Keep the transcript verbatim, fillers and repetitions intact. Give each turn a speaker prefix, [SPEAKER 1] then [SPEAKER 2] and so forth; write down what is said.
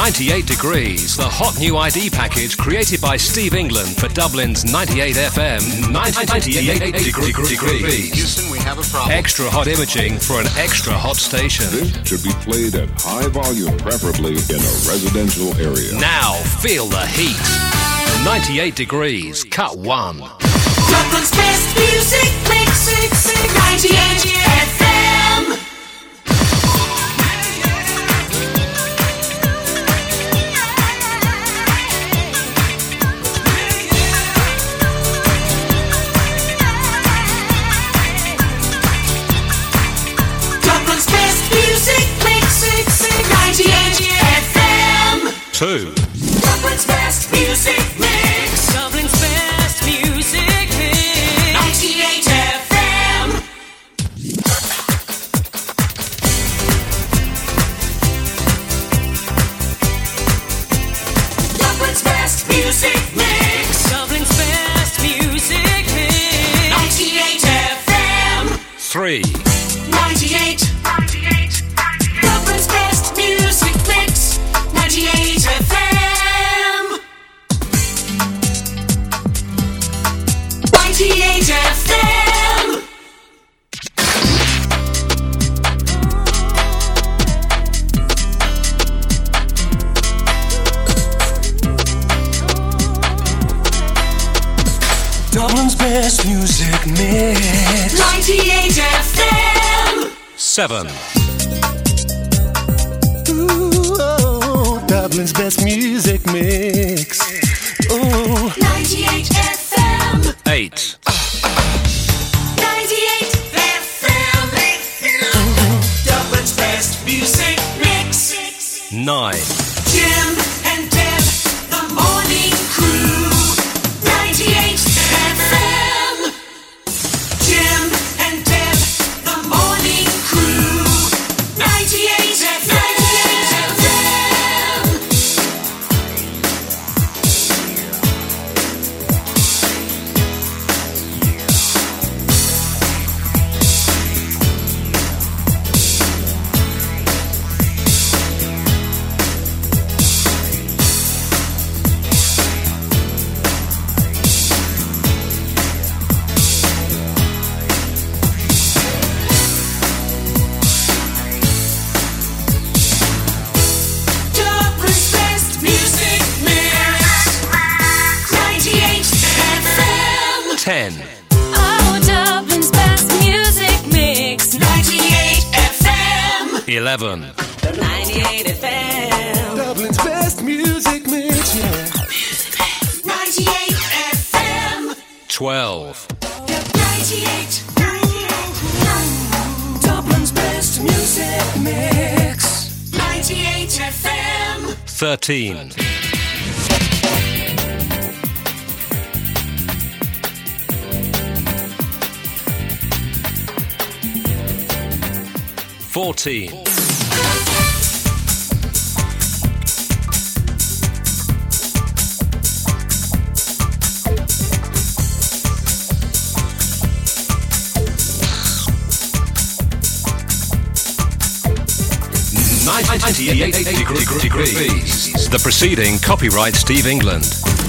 [SPEAKER 1] ninety-eight Degrees, the hot new I D package created by Steve England for Dublin's ninety-eight F M. ninety-eight Degrees.
[SPEAKER 2] Houston, we have a problem.
[SPEAKER 1] Extra hot imaging for an extra hot station.
[SPEAKER 3] This should be played at high volume, preferably in a residential area.
[SPEAKER 1] Now feel the heat. ninety-eight Degrees, cut one.
[SPEAKER 4] Dublin's best music mix, ninety-eight F M. Dublin's best music mix, ninety-eight F M.
[SPEAKER 1] Two.
[SPEAKER 4] Dublin's best music mix. Dublin's best music mix. ninety-eight F M. Dublin's best music mix. Dublin's best music mix. ninety-eight F M.
[SPEAKER 1] Three.
[SPEAKER 4] ninety-eight. Dublin's best music mix. ninety-eight F M. ninety-eight F M.
[SPEAKER 5] Dublin's best music mix.
[SPEAKER 4] ninety-eight F M.
[SPEAKER 1] Seven.
[SPEAKER 5] Ooh, oh, Dublin's best music mix. Ooh.
[SPEAKER 4] ninety-eight F M.
[SPEAKER 1] Eight.
[SPEAKER 4] ninety-eight F M. Dublin's best music mix.
[SPEAKER 1] Nine.
[SPEAKER 4] Jim and Deb, the morning crew. ninety-eight F M. Jim and Deb, the morning crew. ninety-eight F M. Dublin's best music mix. ninety-eight F M.
[SPEAKER 1] Ten.
[SPEAKER 6] Oh, Dublin's best music mix.
[SPEAKER 4] ninety-eight F M.
[SPEAKER 1] Eleven.
[SPEAKER 6] ninety-eight F M.
[SPEAKER 5] Dublin's best music mix, yeah.
[SPEAKER 4] ninety-eight F M.
[SPEAKER 1] Twelve.
[SPEAKER 4] ninety-eight.
[SPEAKER 5] Dublin's best music mix.
[SPEAKER 4] ninety-eight F M.
[SPEAKER 1] Thirteen. Fourteen. ninety-eight degrees. The preceding copyright Steve England.